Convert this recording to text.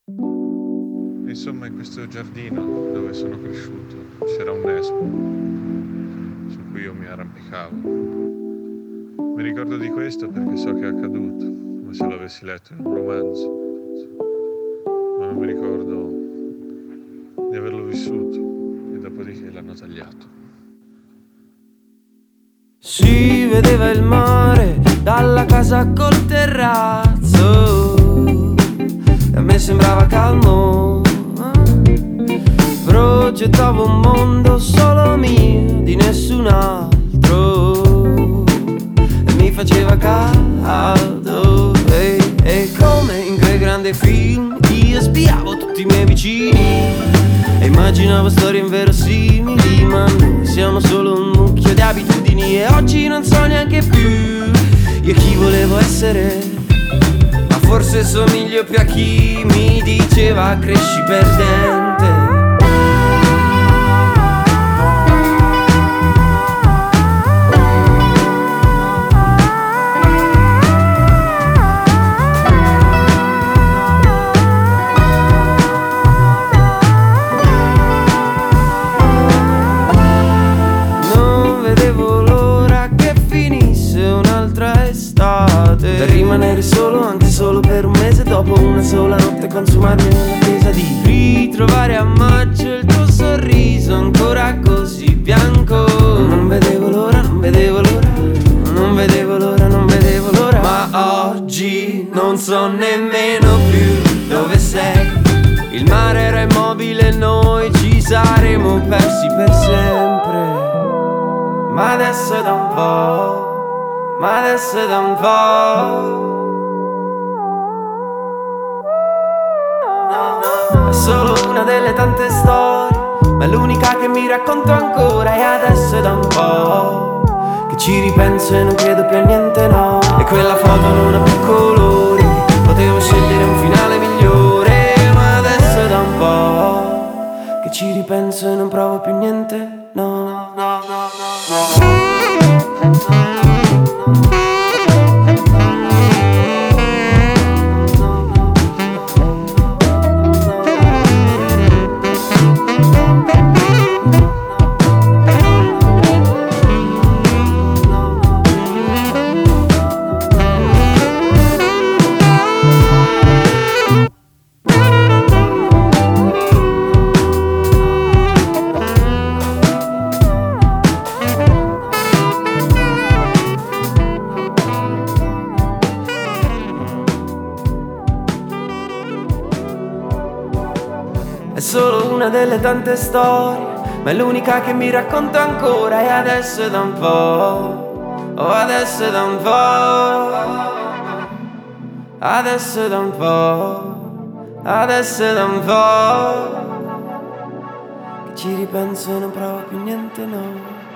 Insomma, in questo giardino dove sono cresciuto c'era un nespo su cui io mi arrampicavo. Mi ricordo di questo perché so che è accaduto, come se l'avessi letto in un romanzo, ma non mi ricordo di averlo vissuto e dopodiché l'hanno tagliato. Si vedeva il mare dalla casa col terrazzo e a me sembrava calmo. Progettavo un mondo solo mio, di nessun altro, e mi faceva caldo. E come in quel grande film io spiavo tutti i miei vicini e immaginavo storie inverosimili, ma noi siamo solo un mucchio di abitudini e oggi non so neanche più io chi volevo essere, ma forse somiglio più a chi mi diceva cresci perdente. Per rimanere solo, anche solo per un mese, dopo una sola notte consumarmi nell'attesa di ritrovare a maggio il tuo sorriso ancora così bianco. Non vedevo l'ora, non vedevo l'ora, non vedevo l'ora, non vedevo l'ora. Ma oggi non so nemmeno più dove sei. Il mare era immobile e noi ci saremo persi per sempre. Ma adesso è da un po', ma adesso è da un po'. È solo una delle tante storie, ma è l'unica che mi racconto ancora. E adesso è da un po' che ci ripenso e non credo più a niente, no. E quella foto non ha più colori, potevo scegliere un finale migliore. Ma adesso è da un po' che ci ripenso e non provo più niente, no, no, no, no, no. Solo una delle tante storie, ma è l'unica che mi racconto ancora. E adesso è da un po', oh adesso è da un po', adesso è da un po', adesso è da un po' che ci ripenso e non provo più niente, no.